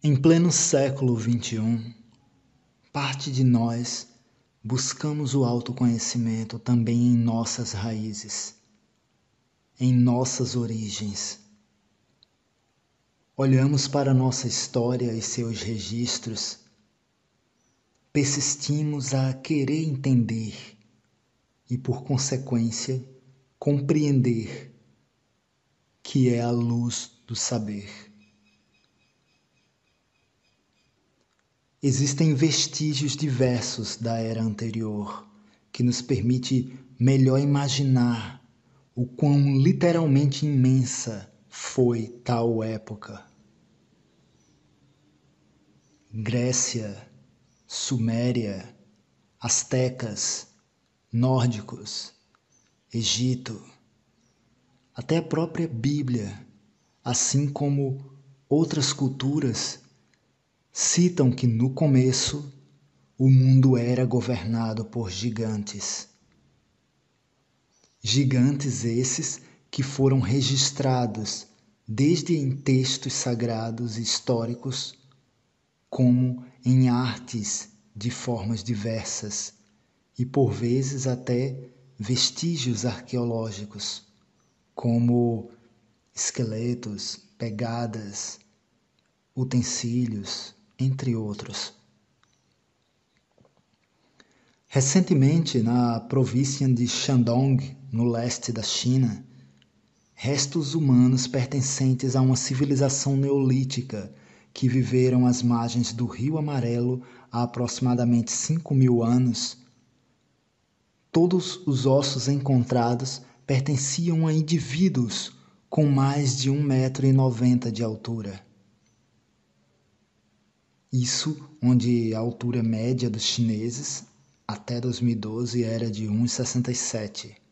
Em pleno século XXI, parte de nós buscamos o autoconhecimento também em nossas raízes, em nossas origens. Olhamos para nossa história e seus registros, persistimos a querer entender e, por consequência, compreender que é a luz do saber. Existem vestígios diversos da era anterior que nos permite melhor imaginar o quão literalmente imensa foi tal época. Grécia, Suméria, Astecas, Nórdicos, Egito, até a própria Bíblia, assim como outras culturas, citam que no começo o mundo era governado por gigantes. Gigantes esses que foram registrados desde em textos sagrados e históricos, como em artes de formas diversas e por vezes até vestígios arqueológicos, como esqueletos, pegadas, utensílios, entre outros. Recentemente, na província de Shandong, no leste da China, restos humanos pertencentes a uma civilização neolítica que viveram às margens do Rio Amarelo há aproximadamente 5.000 anos. Todos os ossos encontrados pertenciam a indivíduos com mais de 1,90 m de altura. Isso onde a altura média dos chineses até 2012 era de 1,67 m.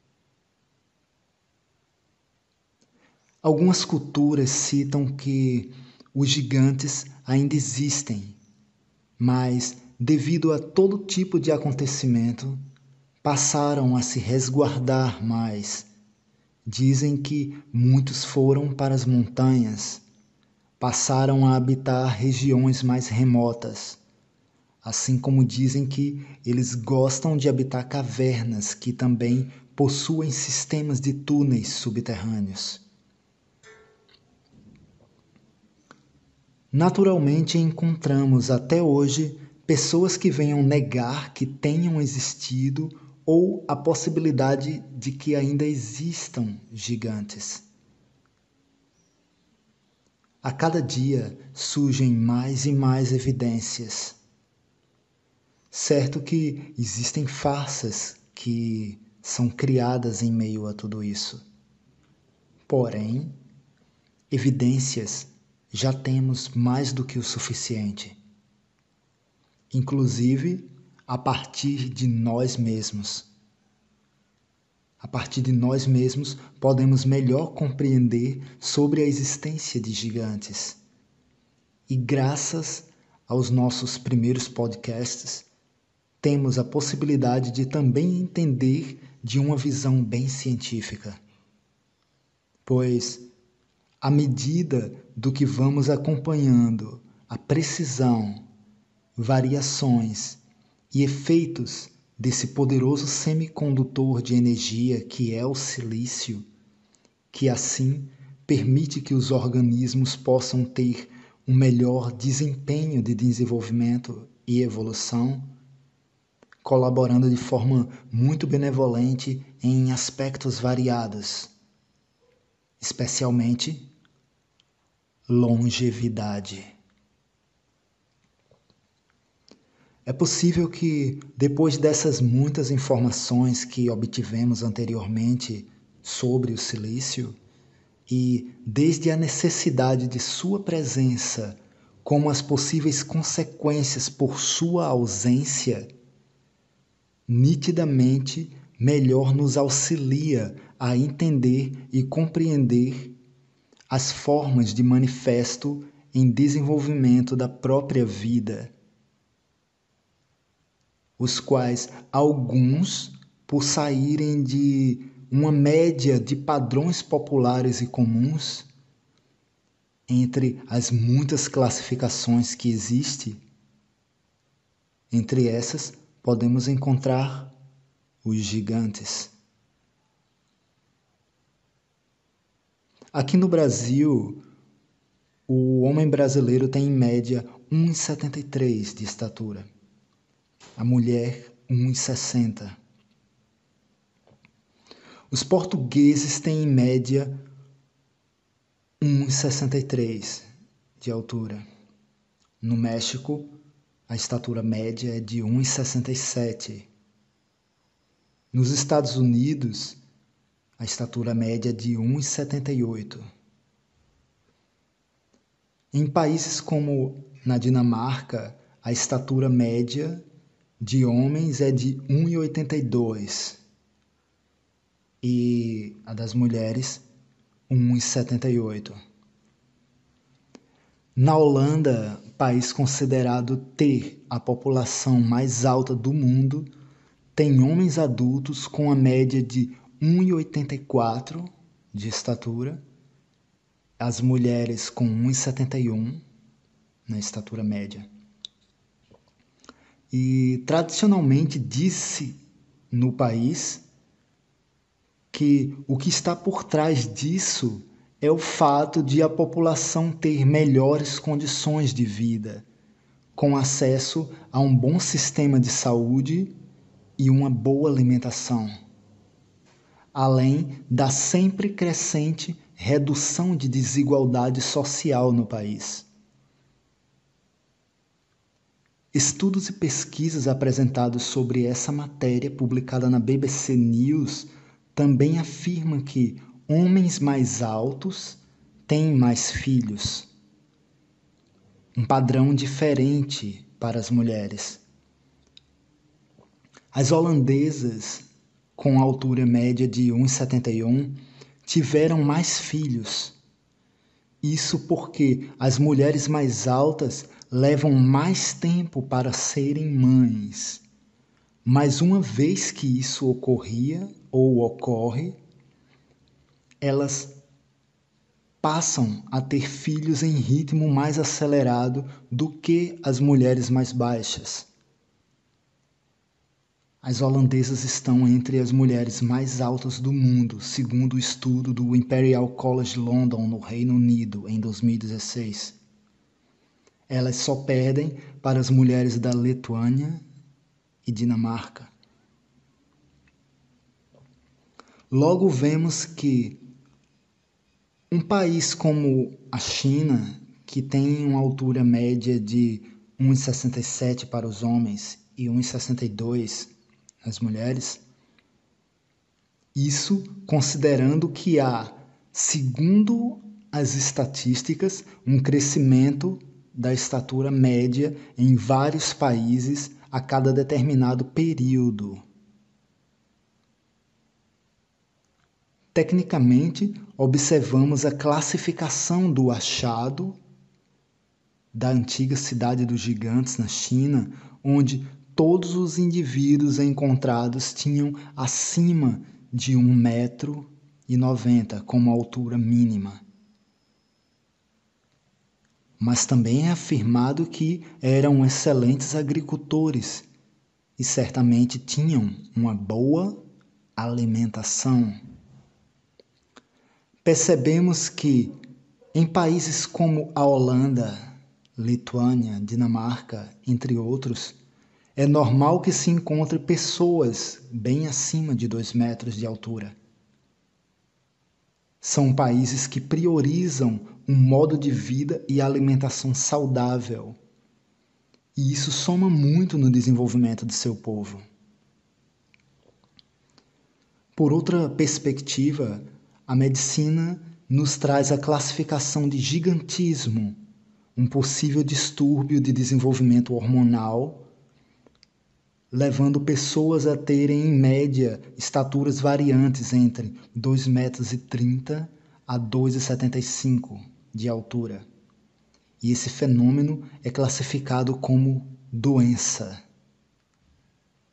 Algumas culturas citam que os gigantes ainda existem, mas devido a todo tipo de acontecimento, passaram a se resguardar mais. Dizem que muitos foram para as montanhas, passaram a habitar regiões mais remotas, assim como dizem que eles gostam de habitar cavernas que também possuem sistemas de túneis subterrâneos. Naturalmente encontramos até hoje pessoas que venham negar que tenham existido ou a possibilidade de que ainda existam gigantes. A cada dia surgem mais e mais evidências. Certo que existem farsas que são criadas em meio a tudo isso. Porém, evidências já temos mais do que o suficiente. Inclusive a partir de nós mesmos. A partir de nós mesmos podemos melhor compreender sobre a existência de gigantes. E graças aos nossos primeiros podcasts, temos a possibilidade de também entender de uma visão bem científica. Pois, à medida do que vamos acompanhando a precisão, variações e efeitos desse poderoso semicondutor de energia que é o silício, que assim permite que os organismos possam ter um melhor desempenho de desenvolvimento e evolução, colaborando de forma muito benevolente em aspectos variados, especialmente longevidade. É possível que, depois dessas muitas informações que obtivemos anteriormente sobre o silício, e desde a necessidade de sua presença, como as possíveis consequências por sua ausência, nitidamente melhor nos auxilia a entender e compreender as formas de manifesto em desenvolvimento da própria vida, os quais alguns, por saírem de uma média de padrões populares e comuns, Entre as muitas classificações que existem, entre essas podemos encontrar os gigantes. Aqui no Brasil, o homem brasileiro tem em média 1,73 de estatura. A mulher, 1,60. Os portugueses têm em média 1,63 de altura. No México, a estatura média é de 1,67. Nos Estados Unidos, a estatura média é de 1,78. Em países como na Dinamarca, a estatura média de homens é de 1,82 e a das mulheres 1,78. Na Holanda, país considerado ter a população mais alta do mundo, tem homens adultos com a média de 1,84 de estatura, as mulheres com 1,71 na estatura média. E tradicionalmente disse no país que o que está por trás disso é o fato de a população ter melhores condições de vida, com acesso a um bom sistema de saúde e uma boa alimentação, além da sempre crescente redução de desigualdade social no país. Estudos e pesquisas apresentados sobre essa matéria publicada na BBC News também afirmam que homens mais altos têm mais filhos, um padrão diferente para as mulheres. As holandesas, com altura média de 1,71, tiveram mais filhos. Isso porque as mulheres mais altas levam mais tempo para serem mães. Mas uma vez que isso ocorria ou ocorre, elas passam a ter filhos em ritmo mais acelerado do que as mulheres mais baixas. As holandesas estão entre as mulheres mais altas do mundo, segundo o estudo do Imperial College London, no Reino Unido, em 2016. Elas só perdem para as mulheres da Lituânia e Dinamarca. Logo vemos que um país como a China, que tem uma altura média de 1,67 para os homens e 1,62 as mulheres, isso considerando que há, segundo as estatísticas, um crescimento da estatura média em vários países a cada determinado período. Tecnicamente, observamos a classificação do achado da antiga cidade dos gigantes na China, onde todos os indivíduos encontrados tinham acima de 1,90 m como altura mínima. Mas também é afirmado que eram excelentes agricultores e certamente tinham uma boa alimentação. Percebemos que em países como a Holanda, Lituânia, Dinamarca, entre outros, é normal que se encontre pessoas bem acima de 2 metros de altura. São países que priorizam um modo de vida e alimentação saudável. E isso soma muito no desenvolvimento de seu povo. Por outra perspectiva, a medicina nos traz a classificação de gigantismo, um possível distúrbio de desenvolvimento hormonal, levando pessoas a terem, em média, estaturas variantes entre 2,30 metros a 2,75 de altura. E esse fenômeno é classificado como doença.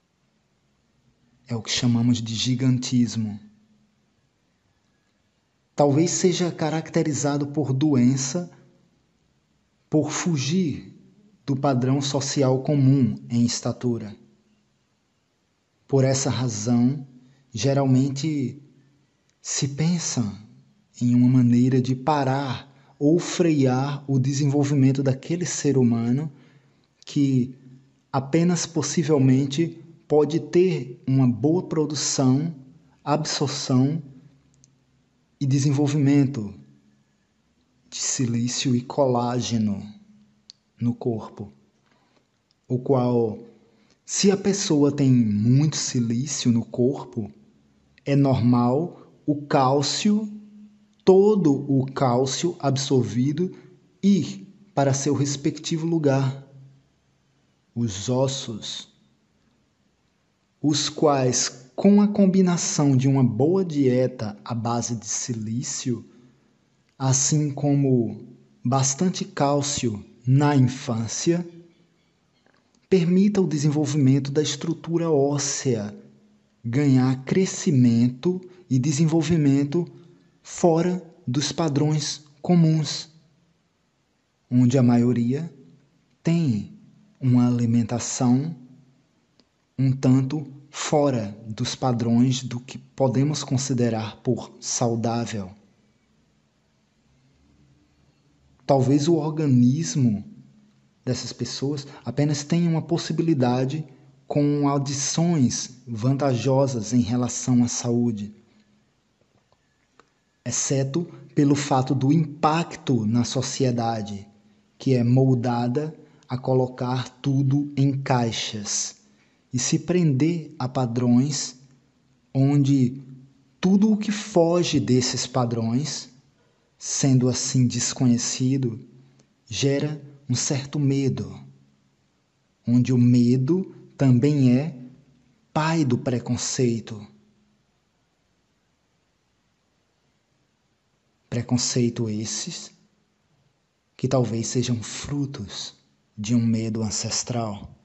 É o que chamamos de gigantismo. talvez seja caracterizado por doença, por fugir do padrão social comum em estatura. Por essa razão, geralmente se pensa em uma maneira de parar ou frear o desenvolvimento daquele ser humano que apenas possivelmente pode ter uma boa produção, absorção e desenvolvimento de silício e colágeno no corpo, o qual, se a pessoa tem muito silício no corpo, é normal o cálcio, todo o cálcio absorvido, ir para seu respectivo lugar. Os ossos, os quais, com a combinação de uma boa dieta à base de silício, assim como bastante cálcio na infância, permita o desenvolvimento da estrutura óssea, ganhar crescimento e desenvolvimento fora dos padrões comuns, onde a maioria tem uma alimentação um tanto fora dos padrões do que podemos considerar por saudável. Talvez o organismo dessas pessoas apenas tenha uma possibilidade com adições vantajosas em relação à saúde, exceto pelo fato do impacto na sociedade, que é moldada a colocar tudo em caixas e se prender a padrões onde tudo o que foge desses padrões, sendo assim desconhecido, gera um certo medo, onde o medo também é pai do preconceito. Preconceito esses que talvez sejam frutos de um medo ancestral.